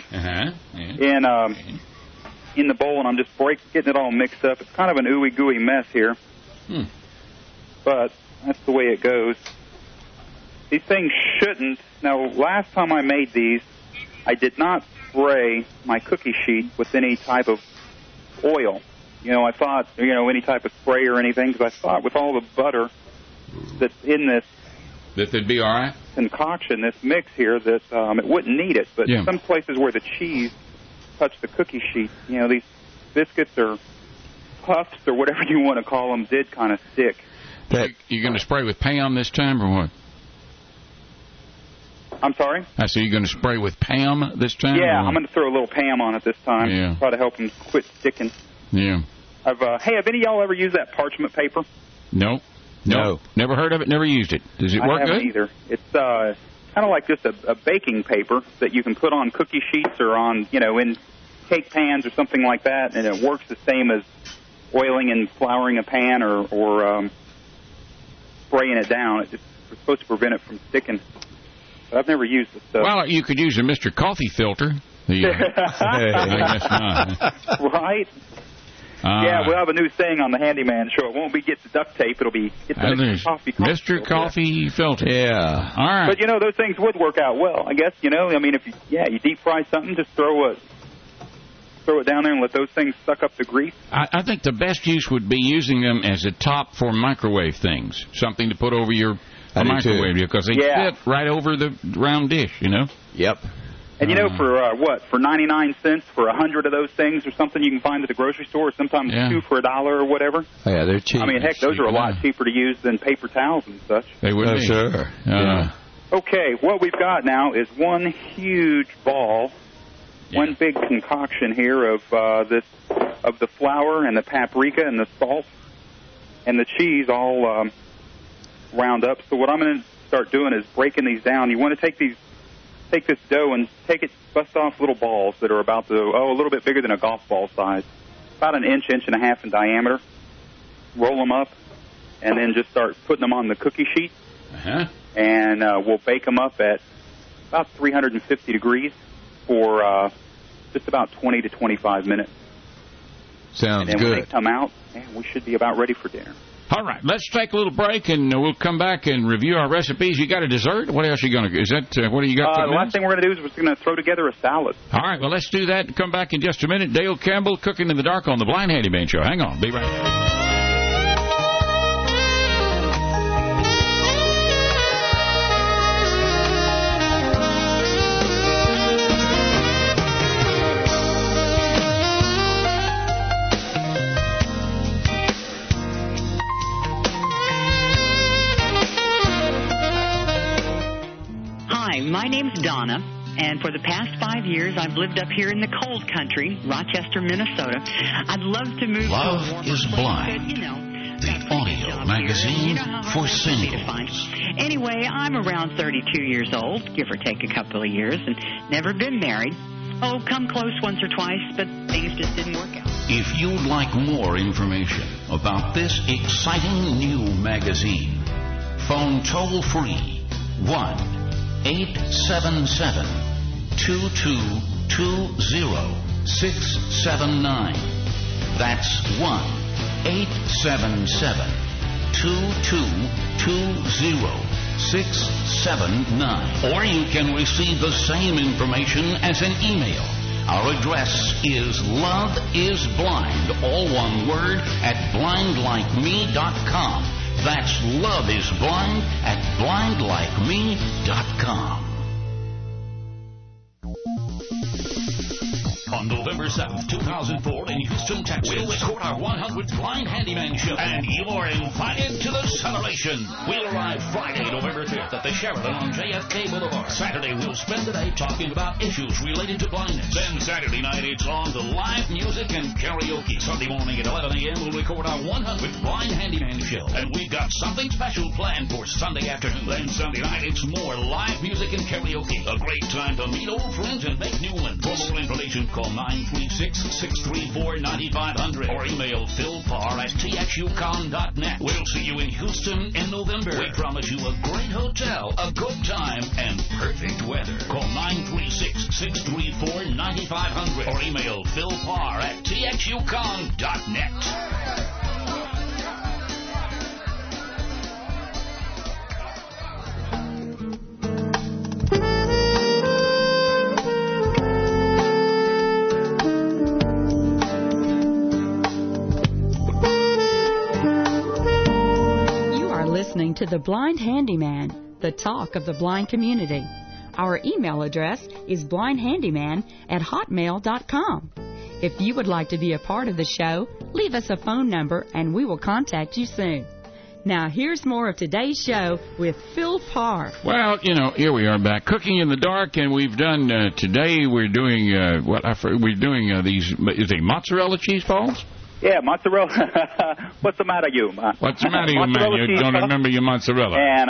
in the bowl, and I'm just getting it all mixed up. It's kind of an ooey-gooey mess here. But that's the way it goes. These things shouldn't. Now, last time I made these, I did not spray my cookie sheet with any type of oil. I thought, any type of spray or anything, because I thought with all the butter that's in this that they'd be all right concoction, this mix here, that it wouldn't need it. But some places where the cheese touched the cookie sheet, these biscuits or puffs or whatever you want to call them did kind of stick. You going to spray with Pam this time or what? I'm sorry? I see you're going to spray with Pam this time? Yeah, or? I'm going to throw a little Pam on it this time. Yeah. Try to help them quit sticking. Yeah. Hey, have any of y'all ever used that parchment paper? No. Never heard of it, never used it. Does it work I haven't good? either. It's kind of like just a baking paper that you can put on cookie sheets or on, in cake pans or something like that, and it works the same as oiling and flouring a pan or spraying it down. It's supposed to prevent it from sticking. But I've never used this stuff. Well, you could use a Mr. Coffee filter. I guess not. Right? Yeah, we'll have a new saying on the Handyman Show. It won't be get the duct tape. It'll be get the coffee Mr. Coffee filter. Yeah. All right. But, those things would work out well, I guess. If you deep fry something, just throw it down there and let those things suck up the grease. I think the best use would be using them as a top for microwave things, something to put over your microwave, because they fit right over the round dish, Yep. And for 99 cents for 100 of those things or something you can find at the grocery store, or sometimes 2 for $1 or whatever. Oh, yeah, they're cheap. I mean, heck, those are a lot cheaper to use than paper towels and such. They would be. Sure. Okay, what we've got now is one huge ball, one big concoction here of the flour and the paprika and the salt and the cheese all wound up. So what I'm going to start doing is breaking these down. You want to take this dough and bust off little balls that are about a little bit bigger than a golf ball size, about an inch and a half in diameter. Roll them up, and then just start putting them on the cookie sheet. And we'll bake them up at about 350 degrees for just about 20 to 25 minutes. Sounds good. And then when they come out, we should be about ready for dinner. All right, let's take a little break, and we'll come back and review our recipes. You got a dessert? What else are you going to do? Is that what do you got? The last thing we're going to do is we're going to throw together a salad. All right, well, let's do that and come back in just a minute. Dale Campbell, Cooking in the Dark on the Blind Handyman Show. Hang on. Be right back. My name's Donna, and for the past 5 years, I've lived up here in the cold country, Rochester, Minnesota. I'd love to move to a warmer is place, Blind, but, the audio magazine for singles. Anyway, I'm around 32 years old, give or take a couple of years, and never been married. Oh, come close once or twice, but things just didn't work out. If you'd like more information about this exciting new magazine, phone toll-free 1-877-222-0679. That's 1-877-222-0679. Or you can receive the same information as an email. Our address is loveisblind, all one word, at blindlikeme.com. That's loveisblind at blindlikeme.com. On November 7th, 2004, in Houston, Texas, we'll record our 100th Blind Handyman Show, and you're invited to the celebration. We'll arrive Friday, November 5th, at the Sheraton on JFK Boulevard. Saturday, we'll spend the day talking about issues related to blindness. Then Saturday night, it's on to live music and karaoke. Sunday morning at 11 a.m., we'll record our 100th Blind Handyman Show, and we've got something special planned for Sunday afternoon. Then Sunday night, it's more live music and karaoke. A great time to meet old friends and make new ones. For more information, call 936-634-9500 or email philpar@txucon.net. We'll see you in Houston in November. We promise you a great hotel, a good time, and perfect weather. Call 936-634-9500 or email philpar@txucon.net. Listening to The Blind Handyman, the talk of the blind community. Our email address is blindhandyman@hotmail.com. If you would like to be a part of the show, leave us a phone number and we will contact you soon. Now, here's more of today's show with Phil Parr. Well, here we are back cooking in the dark, and we've done today. We're doing these. Is it mozzarella cheese balls? Yeah, mozzarella. What's the matter, you? What's the matter, you man? You don't remember your mozzarella? And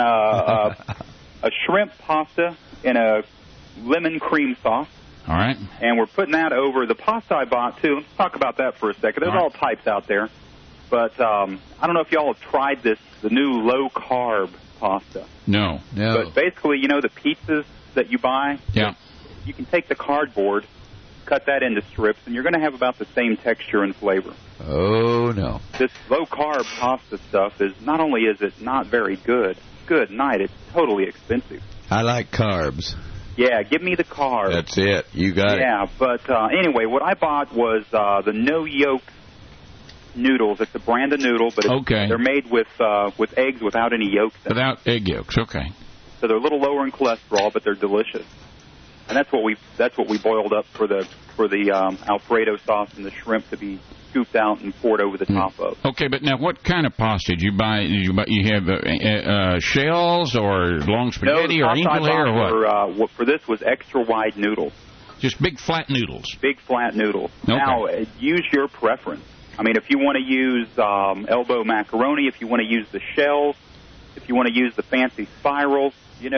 a shrimp pasta in a lemon cream sauce. All right. And we're putting that over the pasta I bought too. Let's talk about that for a second. There's all types out there. But I don't know if y'all have tried the new low-carb pasta. No. But basically, the pizzas that you buy, you can take the cardboard, cut that into strips, and you're going to have about the same texture and flavor. Oh, no. This low-carb pasta stuff not only is it not very good, good night, it's totally expensive. I like carbs. Yeah, give me the carbs. That's it. You got it. Yeah, but anyway, what I bought was the no-yolk noodles. It's a brand of noodle, but they're made with eggs without any yolks. Without egg yolks, okay. So they're a little lower in cholesterol, but they're delicious. And that's what we boiled up for the Alfredo sauce and the shrimp to be scooped out and poured over the top of. Okay, but now what kind of pasta did you buy? You have shells or long spaghetti or Ingles or what? For this was extra wide noodles. Just big flat noodles. Big flat noodles. Okay. Now use your preference. I mean, if you want to use elbow macaroni, if you want to use the shells, if you want to use the fancy spirals,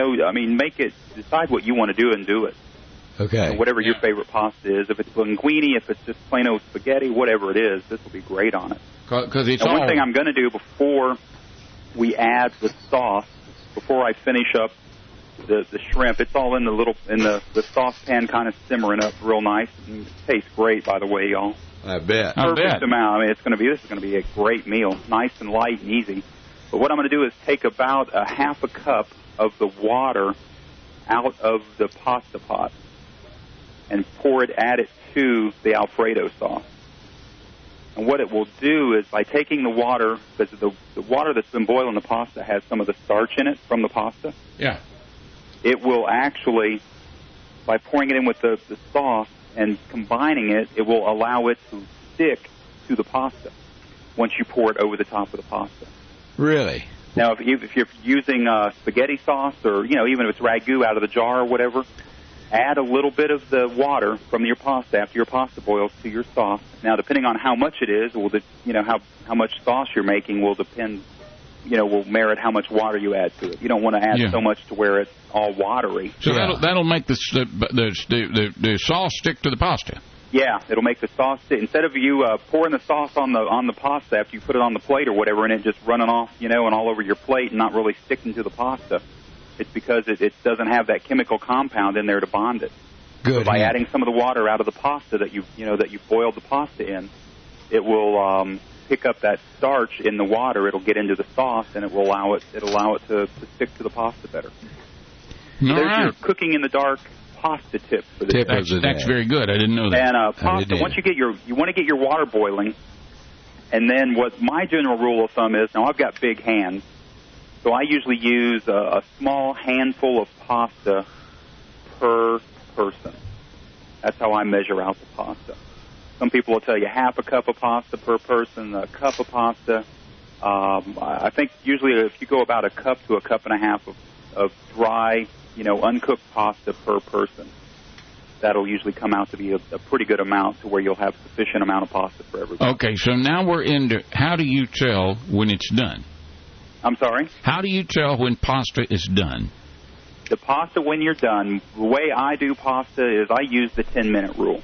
decide what you want to do and do it. Okay. Whatever your favorite pasta is. If it's linguine, if it's just plain old spaghetti, whatever it is, this will be great on it. Because it's one thing I'm going to do before we add the sauce, before I finish up the shrimp, it's all in the saucepan kind of simmering up real nice. And it tastes great, by the way, y'all. I bet. Perfect amount. I mean, this is going to be a great meal, nice and light and easy. But what I'm going to do is take about a half a cup of the water out of the pasta pot and add it to the Alfredo sauce. And what it will do is by taking the water, because the water that's been boiling the pasta has some of the starch in it from the pasta. Yeah. It will actually, by pouring it in with the sauce and combining it, it will allow it to stick to the pasta once you pour it over the top of the pasta. Really? Now, if you're using spaghetti sauce or, even if it's ragu out of the jar or whatever, add a little bit of the water from your pasta after your pasta boils to your sauce. Now, depending on how much it is, how much sauce you're making will depend, will merit how much water you add to it. You don't want to add so much to where it's all watery. So that'll make the sauce stick to the pasta. Yeah, it'll make the sauce stick. Instead of you pouring the sauce on the pasta after you put it on the plate or whatever, and it just running off, and all over your plate and not really sticking to the pasta, it's because it doesn't have that chemical compound in there to bond it. Good. So by adding some of the water out of the pasta that you boiled the pasta in, it will pick up that starch in the water. It'll get into the sauce, and it will allow it to stick to the pasta better. So there's your cooking in the dark pasta tip for this. That's very good. I didn't know that. And pasta, once you want to get your water boiling, and then what my general rule of thumb is, now I've got big hands, so I usually use a small handful of pasta per person. That's how I measure out the pasta. Some people will tell you half a cup of pasta per person, a cup of pasta. I think usually if you go about a cup to a cup and a half of dry, uncooked pasta per person, that'll usually come out to be a pretty good amount to where you'll have sufficient amount of pasta for everybody. Okay, so now we're into how do you tell when it's done? I'm sorry? How do you tell when pasta is done? The pasta, when you're done, the way I do pasta is I use the 10-minute rule.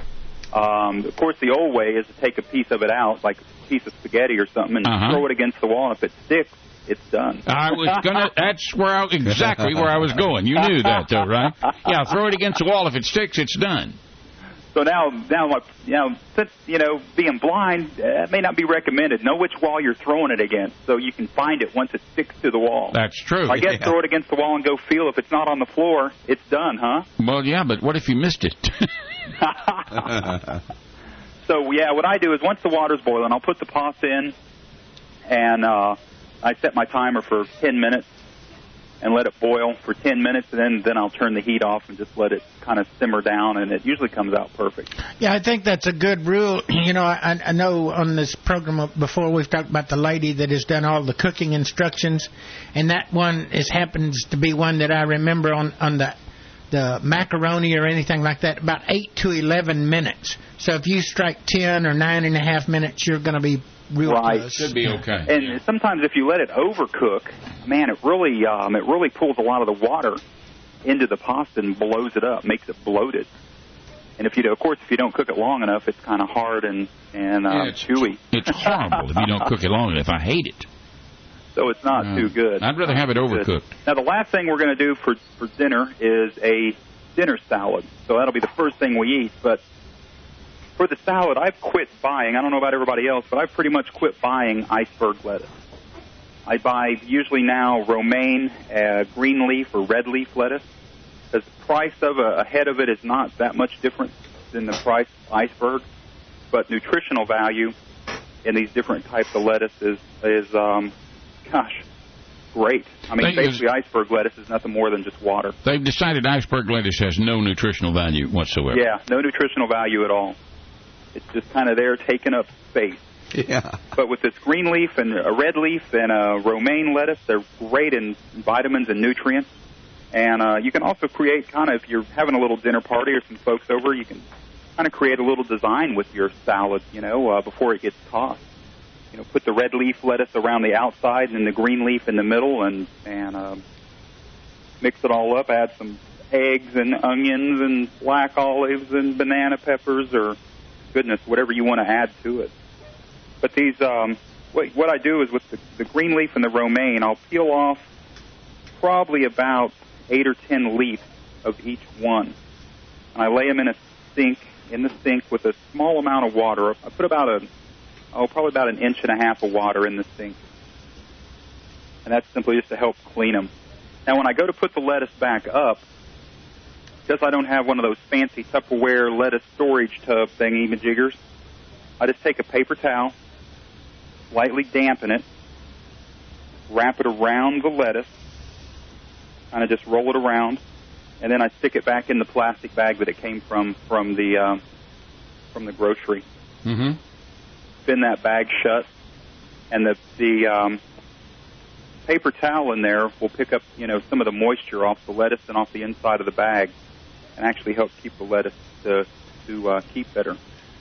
Of course, the old way is to take a piece of it out, like a piece of spaghetti or something, and throw it against the wall, and if it sticks, it's done. That's exactly where I was going. You knew that, though, right? Yeah, throw it against the wall. If it sticks, it's done. So now, since, being blind, it may not be recommended. Know which wall you're throwing it against so you can find it once it sticks to the wall. That's true. I guess throw it against the wall and go feel. If it's not on the floor, it's done, huh? Well, yeah, but what if you missed it? So, what I do is once the water's boiling, I'll put the pasta in, and I set my timer for 10 minutes. and let it boil for 10 minutes, and then I'll turn the heat off and just let it kind of simmer down, and it usually comes out perfect. Yeah, I think that's a good rule. You know, I know on this program before we've talked about the lady that has done all the cooking instructions, and that one happens to be one that I remember on the macaroni or anything like that, about 8 to 11 minutes. So if you strike 10 or 9.5 minutes, you're going to be real close. Should be okay. And sometimes if you let it overcook, man, it really pulls a lot of the water into the pasta and blows it up, makes it bloated. And if you don't cook it long enough, it's kind of hard and chewy. It's horrible if you don't cook it long enough. I hate it. So it's not too good. I'd rather have it overcooked. Now, the last thing we're going to do for dinner is a dinner salad. So that'll be the first thing we eat. But for the salad, I've quit buying. I don't know about everybody else, but I've pretty much quit buying iceberg lettuce. I buy usually now romaine, green leaf, or red leaf lettuce. The price of a head of it is not that much different than the price of iceberg, but nutritional value in these different types of lettuce is great. I mean, basically, iceberg lettuce is nothing more than just water. They've decided iceberg lettuce has no nutritional value whatsoever. Yeah, no nutritional value at all. It's just kind of there taking up space. Yeah. But with this green leaf and a red leaf and a romaine lettuce, they're great in vitamins and nutrients. And you can also create if you're having a little dinner party or some folks over, you can kind of create a little design with your salad, before it gets tossed. Put the red leaf lettuce around the outside and the green leaf in the middle and mix it all up. Add some eggs and onions and black olives and banana peppers or, whatever you want to add to it. But these, what I do is with the green leaf and the romaine, I'll peel off probably about 8 or 10 leaves of each one. And I lay them in the sink with a small amount of water. I put probably about 1.5 inches of water in the sink. And that's simply just to help clean them. Now, when I go to put the lettuce back up, because I don't have one of those fancy Tupperware lettuce storage tub thingy-majiggers, I just take a paper towel, lightly dampen it, wrap it around the lettuce, kind of just roll it around, and then I stick it back in the plastic bag that it came from the grocery. Mm-hmm. Spin that bag shut, and the paper towel in there will pick up, some of the moisture off the lettuce and off the inside of the bag, and actually help keep the lettuce to keep better.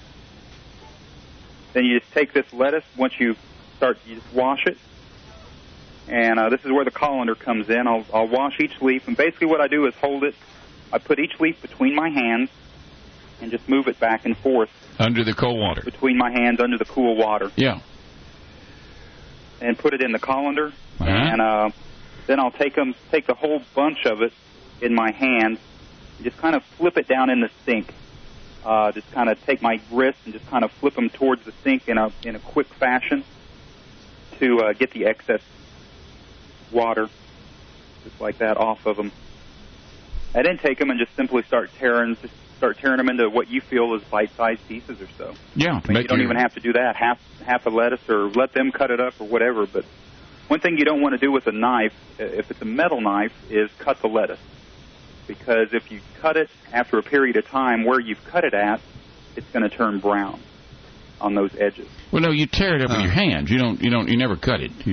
Then you just take this lettuce. Once you just wash it, and this is where the colander comes in. I'll wash each leaf, and basically what I do is hold it. I put each leaf between my hands and just move it back and forth. Under the cold water. Between my hands, under the cool water. Yeah. And put it in the colander. Uh-huh. And then I'll take the whole bunch of it in my hand, and just kind of flip it down in the sink. Just kind of take my wrist and just kind of flip them towards the sink in a quick fashion to get the excess water, just like that, off of them. I then take them and just simply start tearing them into what you feel is bite-sized pieces or so. Yeah. I mean, you don't even have to do that, half a lettuce, or let them cut it up or whatever. But one thing you don't want to do with a knife, if it's a metal knife, is cut the lettuce. Because if you cut it after a period of time where you've cut it at, it's going to turn brown on those edges. Well, no, you tear it up with your hands. You never cut it.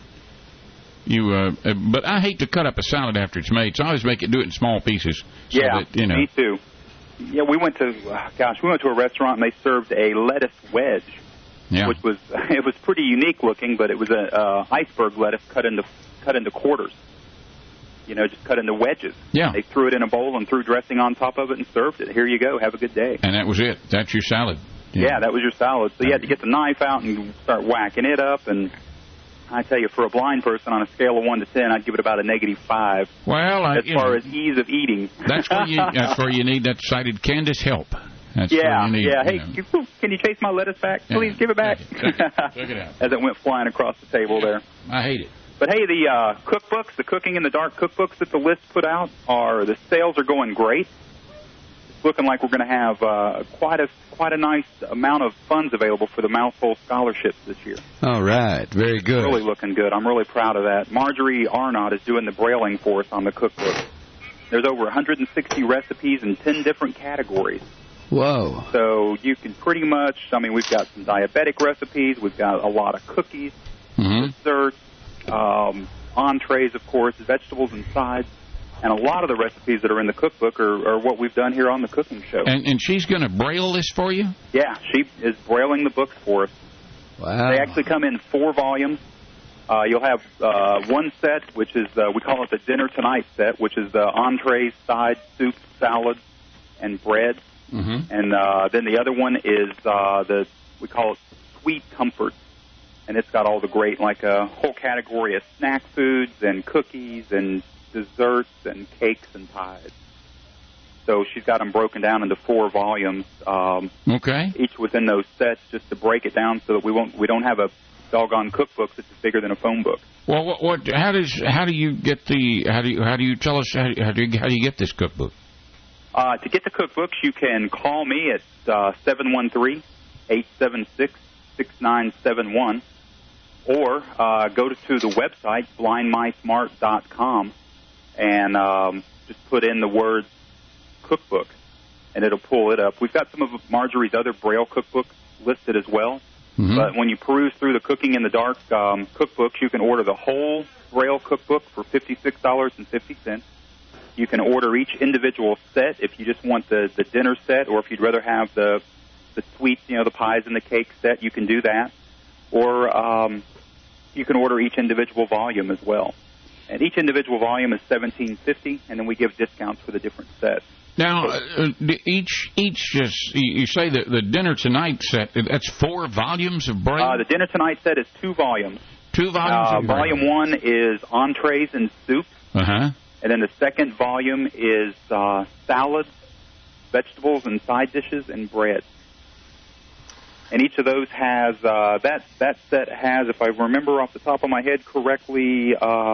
But I hate to cut up a salad after it's made, so I always do it in small pieces. So that, me too. Yeah, we went to a restaurant and they served a lettuce wedge, which was pretty unique looking, but it was a iceberg lettuce cut into quarters. Just cut into wedges. Yeah. They threw it in a bowl and threw dressing on top of it and served it. Here you go. Have a good day. And that was it. That's your salad. Yeah, that was your salad. So you had to get the knife out and start whacking it up. And I tell you, for a blind person, on a scale of 1 to 10, I'd give it about a -5. Well, as far as ease of eating. That's where you need that sighted Candace help. That's yeah, you need, yeah. Hey, can you chase my lettuce back? Please give it back. Check it out. As it went flying across the table there. I hate it. But hey, the cookbooks, the Cooking in the Dark cookbooks that the list put out, the sales are going great. looking like we're going to have quite a nice amount of funds available for the Mouthful Scholarships this year. All right. Very good. Really looking good. I'm really proud of that. Marjorie Arnott is doing the brailing for us on the cookbook. There's over 160 recipes in 10 different categories. Whoa. So you can pretty much, I mean, we've got some diabetic recipes. We've got a lot of cookies, desserts, entrees, of course, vegetables and sides. And a lot of the recipes that are in the cookbook are what we've done here on the cooking show. And she's going to braille this for you? Yeah, she is brailing the books for us. Wow. They actually come in 4 volumes. You'll have one set, which is, we call it the Dinner Tonight set, which is the entrees, sides, soups, salads, and bread. And then the other one is we call it Sweet Comfort. And it's got all the great, like a whole category of snack foods and cookies and desserts and cakes and pies. So she's got them broken down into 4 volumes. Okay. Each within those sets, just to break it down so that we don't have a doggone cookbook that's bigger than a phone book. Well, how do you get this cookbook? To get the cookbooks, you can call me at 713-876-6971, or go to the website blindmysmart.com and just put in the word cookbook, and it'll pull it up. We've got some of Marjorie's other Braille cookbooks listed as well. But when you peruse through the Cooking in the Dark cookbooks, you can order the whole Braille cookbook for $56.50. You can order each individual set if you just want the dinner set, or if you'd rather have the sweets, the pies and the cake set, you can do that. Or you can order each individual volume as well. And each individual volume is $17.50, and then we give discounts for the different sets. Now, each you say that the Dinner Tonight set, that's 4 volumes of Braille? The Dinner Tonight set is 2 volumes. 2 volumes of Braille. Volume 1 is entrees and soups. And then the second volume is salads, vegetables, and side dishes, and bread. And each of those has, that set has, if I remember off the top of my head correctly,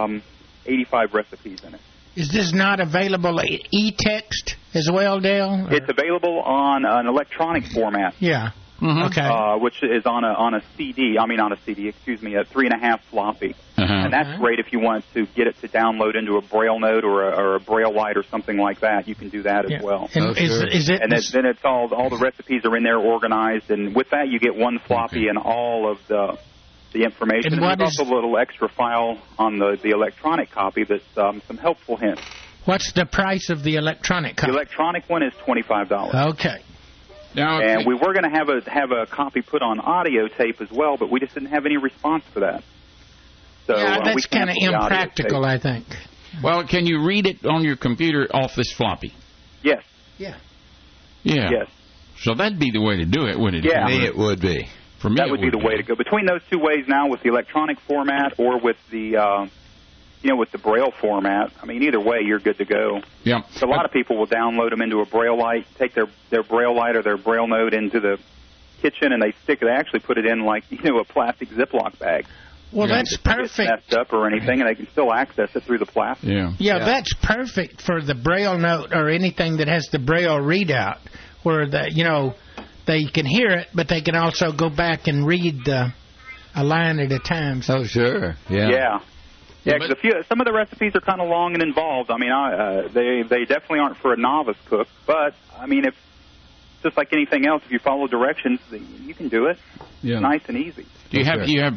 85 recipes in it. Is this not available e-text as well, Dale? It's available on an electronic format. Yeah. Okay. Which is on a CD. I mean, on a CD. Excuse me, a 3.5 floppy. And that's great if you want to get it to download into a Braille note or a Braille light or something like that. You can do that as well. And then it's all the recipes are in there organized, and with that you get one floppy and all of the information. And there's also a little extra file on the electronic copy that's some helpful hints. What's the price of the electronic copy? The electronic one is $25. Okay. Now, and we were going to have a copy put on audio tape as well, but we just didn't have any response for that. So that's kind of impractical, I think. Well, can you read it on your computer off this floppy? Yes. Yeah. Yes. So that'd be the way to do it, wouldn't it? Yeah. For me, it would be. For me, that would be the way to go. Between those 2 ways now, with the electronic format or with the with the Braille format, I mean, either way, you're good to go. Yeah. So a lot of people will download them into a Braille light, take their Braille light or their Braille note into the kitchen, and they actually put it in like, a plastic Ziploc bag. Well, that's perfect. It's messed up or anything, and they can still access it through the plastic. Yeah, that's perfect for the Braille note or anything that has the Braille readout, where they can hear it, but they can also go back and read a line at a time. So. Oh, sure. Yeah, because some of the recipes are kind of long and involved. I mean, they definitely aren't for a novice cook, but, I mean, if just like anything else, if you follow directions, you can do it. Yeah. It's nice and easy. Do you have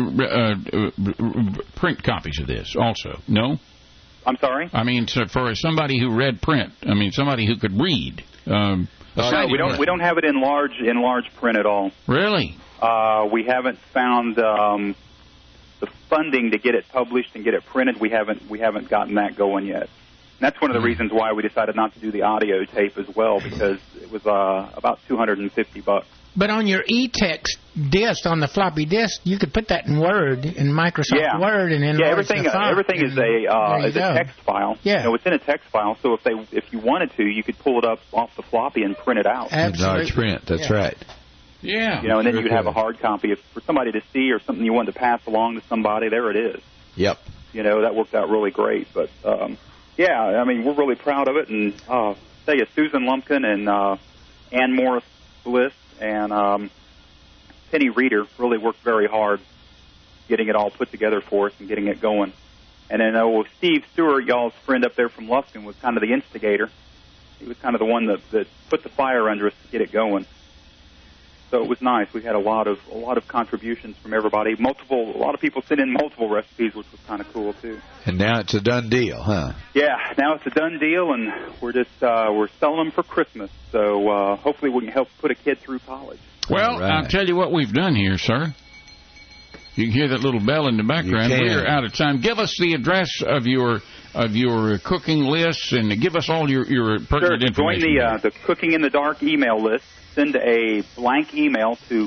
print copies of this also? No? I'm sorry? I mean, so for somebody who read print, I mean, somebody who could read. No, we don't have it in large print at all. Really? We haven't found the funding to get it published and get it printed. We haven't gotten that going yet. And that's one of the reasons why we decided not to do the audio tape as well, because it was about $250. But on your e-text disc, on the floppy disk, you could put that in Word, in Microsoft Word, and enlarge the font. Everything is a text file. Yeah. It's in a text file, so if you wanted to, you could pull it up off the floppy and print it out. Absolutely. Large print, that's right. Yeah. And then you could have a hard copy for somebody to see or something you wanted to pass along to somebody. There it is. Yep. That worked out really great. But Yeah, I mean, we're really proud of it. And tell you, Susan Lumpkin and Ann Morris Bliss and Penny Reeder really worked very hard getting it all put together for us and getting it going. And then Steve Stewart, y'all's friend up there from Lufkin, was kind of the instigator. He was kind of the one that put the fire under us to get it going. So it was nice. We had a lot of contributions from everybody. A lot of people sent in multiple recipes, which was kind of cool too. And now it's a done deal, huh? Yeah, now it's a done deal, and we're just we're selling them for Christmas. So hopefully we can help put a kid through college. Well, right. I'll tell you what we've done here, sir. You can hear that little bell in the background. We're out of time. Give us the address of your cooking lists and give us all your pertinent information. Join the Cooking in the Dark email list. Send a blank email to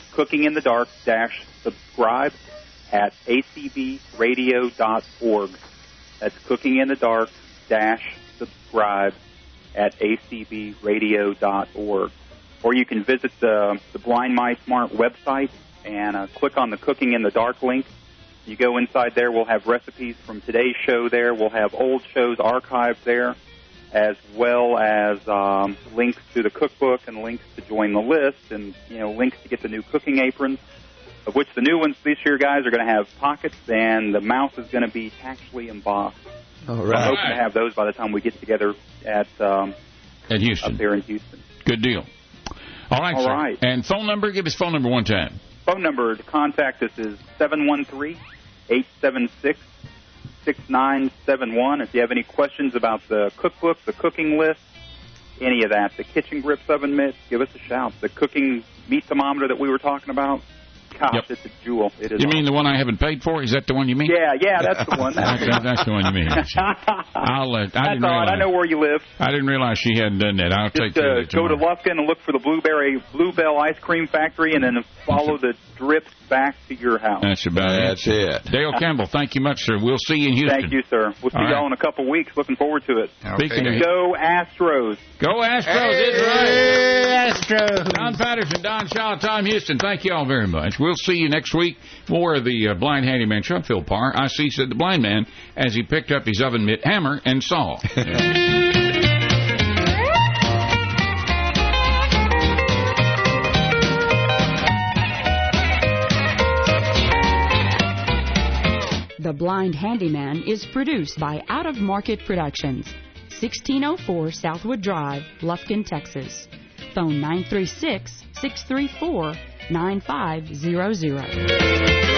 cookinginthedark-subscribe@acbradio.org. That's cookinginthedark-subscribe@acbradio.org. Or you can visit the Blind My Smart website and click on the Cooking in the Dark link. You go inside there, we'll have recipes from today's show there. We'll have old shows archived there, as well as links to the cookbook and links to join the list and, links to get the new cooking aprons, of which the new ones this year, guys, are going to have pockets, and the mouth is going to be tactually embossed. All right. So I'm hoping to have those by the time we get together at Houston. Up there in Houston. Good deal. All right, All sir. right. And phone number? Give us phone number one time. Phone number to contact us is 713-876-6971. If you have any questions about the cookbook, the cooking list, any of that, the kitchen grips oven mitts, give us a shout. The cooking meat thermometer that we were talking about, gosh, It's a jewel. It is. You mean the one I haven't paid for? Is that the one you mean? Yeah, that's the one. That's the one you mean. That's all right. I know where you live. I didn't realize she hadn't done that. I'll take care of it go to tomorrow. Lufkin and look for the Bluebell Ice Cream Factory, and then follow the drips back to your house. That's about That's it. Dale Campbell, thank you much, sir. We'll see you in Houston. Thank you, sir. We'll see y'all in a couple weeks. Looking forward to it. Speaking of Go Astros. Go Astros. Hey, It's right. Astros. Don Patterson, Don Shaw, Tom Houston, thank you all very much. We'll see you next week. More of the Blind Handyman Show. Phil Parr. I see, said the blind man as he picked up his oven mitt hammer and saw. The Blind Handyman is produced by Out of Market Productions, 1604 Southwood Drive, Lufkin, Texas. Phone 936-634-9500.